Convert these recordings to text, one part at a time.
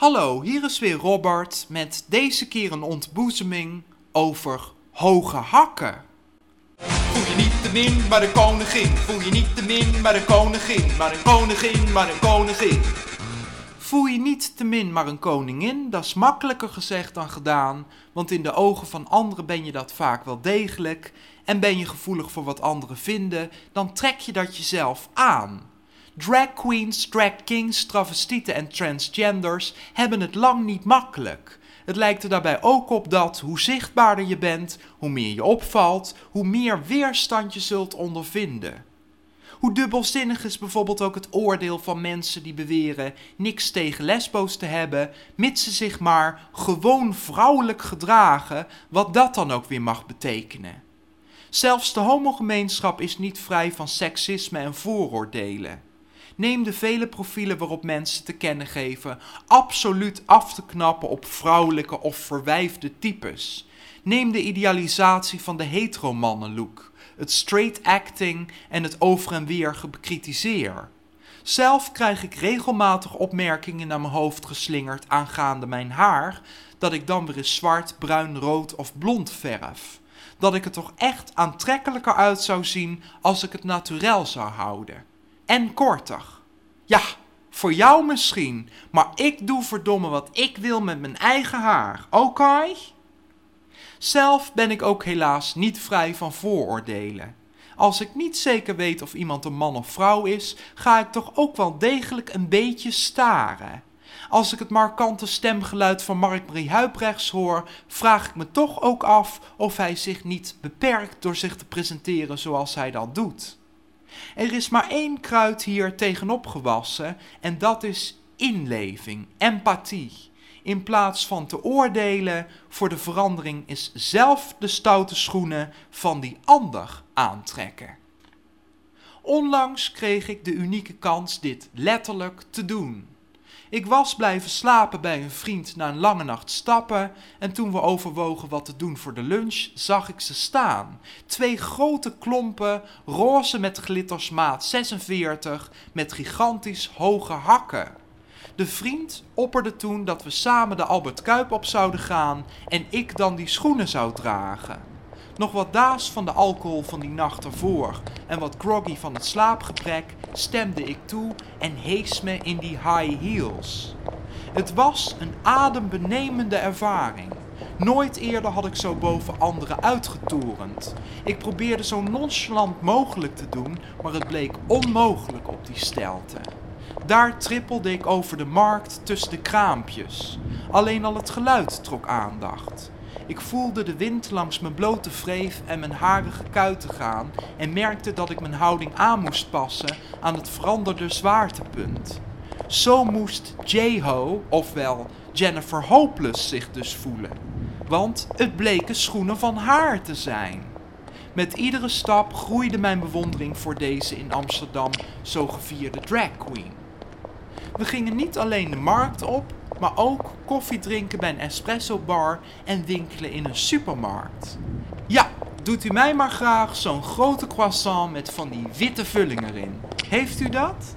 Hallo, hier is weer Robert met deze keer een ontboezeming over hoge hakken. Voel je niet te min, maar een koningin. Voel je niet te min, maar een koningin. Maar een koningin, maar een koningin. Voel je niet te min, maar een koningin, dat is makkelijker gezegd dan gedaan, want in de ogen van anderen ben je dat vaak wel degelijk en ben je gevoelig voor wat anderen vinden, dan trek je dat jezelf aan. Drag queens, drag kings, travestieten en transgenders hebben het lang niet makkelijk. Het lijkt er daarbij ook op dat hoe zichtbaarder je bent, hoe meer je opvalt, hoe meer weerstand je zult ondervinden. Hoe dubbelzinnig is bijvoorbeeld ook het oordeel van mensen die beweren niks tegen lesbo's te hebben, mits ze zich maar gewoon vrouwelijk gedragen, wat dat dan ook weer mag betekenen. Zelfs de homogemeenschap is niet vrij van seksisme en vooroordelen. Neem de vele profielen waarop mensen te kennen geven absoluut af te knappen op vrouwelijke of verwijfde types. Neem de idealisatie van de heteromannenlook, het straight acting en het over en weer bekritiseer. Zelf krijg ik regelmatig opmerkingen naar mijn hoofd geslingerd aangaande mijn haar, dat ik dan weer eens zwart, bruin, rood of blond verf. Dat ik er toch echt aantrekkelijker uit zou zien als ik het naturel zou houden. En korter. Ja, voor jou misschien, maar ik doe verdomme wat ik wil met mijn eigen haar, oké? Zelf ben ik ook helaas niet vrij van vooroordelen. Als ik niet zeker weet of iemand een man of vrouw is, ga ik toch ook wel degelijk een beetje staren. Als ik het markante stemgeluid van Mark-Marie Huibrechts hoor, vraag ik me toch ook af of hij zich niet beperkt door zich te presenteren zoals hij dat doet. Er is maar één kruid hier tegenop gewassen en dat is inleving, empathie. In plaats van te oordelen, voor de verandering is zelf de stoute schoenen van die ander aantrekken. Onlangs kreeg ik de unieke kans dit letterlijk te doen. Ik was blijven slapen bij een vriend na een lange nacht stappen en toen we overwogen wat te doen voor de lunch, zag ik ze staan. 2 grote klompen, roze met glitters maat 46, met gigantisch hoge hakken. De vriend opperde toen dat we samen de Albert Kuip op zouden gaan en ik dan die schoenen zou dragen. Nog wat daas van de alcohol van die nacht ervoor en wat groggy van het slaapgebrek stemde ik toe en hees me in die high heels. Het was een adembenemende ervaring. Nooit eerder had ik zo boven anderen uitgetorend. Ik probeerde zo nonchalant mogelijk te doen, maar het bleek onmogelijk op die stelte. Daar trippelde ik over de markt tussen de kraampjes. Alleen al het geluid trok aandacht. Ik voelde de wind langs mijn blote wreef en mijn harige kuiten gaan en merkte dat ik mijn houding aan moest passen aan het veranderde zwaartepunt. Zo moest J-Ho, ofwel Jennifer Hopeless, zich dus voelen. Want het bleken schoenen van haar te zijn. Met iedere stap groeide mijn bewondering voor deze in Amsterdam zo gevierde drag queen. We gingen niet alleen de markt op, maar ook koffie drinken bij een espresso bar en winkelen in een supermarkt. Ja, doet u mij maar graag zo'n grote croissant met van die witte vulling erin. Heeft u dat?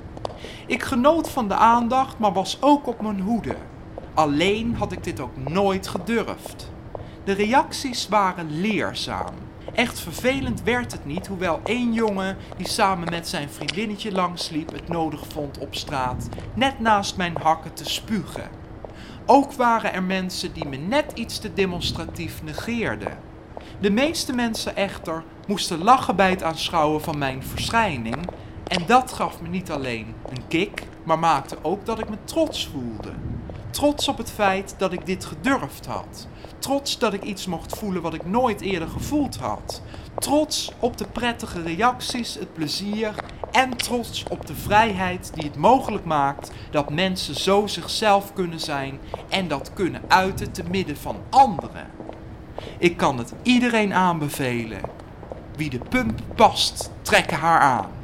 Ik genoot van de aandacht, maar was ook op mijn hoede. Alleen had ik dit ook nooit gedurfd. De reacties waren leerzaam. Echt vervelend werd het niet, hoewel één jongen die samen met zijn vriendinnetje langsliep het nodig vond op straat net naast mijn hakken te spugen. Ook waren er mensen die me net iets te demonstratief negeerden. De meeste mensen echter moesten lachen bij het aanschouwen van mijn verschijning en dat gaf me niet alleen een kick, maar maakte ook dat ik me trots voelde. Trots op het feit dat ik dit gedurfd had. Trots dat ik iets mocht voelen wat ik nooit eerder gevoeld had. Trots op de prettige reacties, het plezier en trots op de vrijheid die het mogelijk maakt dat mensen zo zichzelf kunnen zijn en dat kunnen uiten te midden van anderen. Ik kan het iedereen aanbevelen. Wie de pump past, trekken haar aan.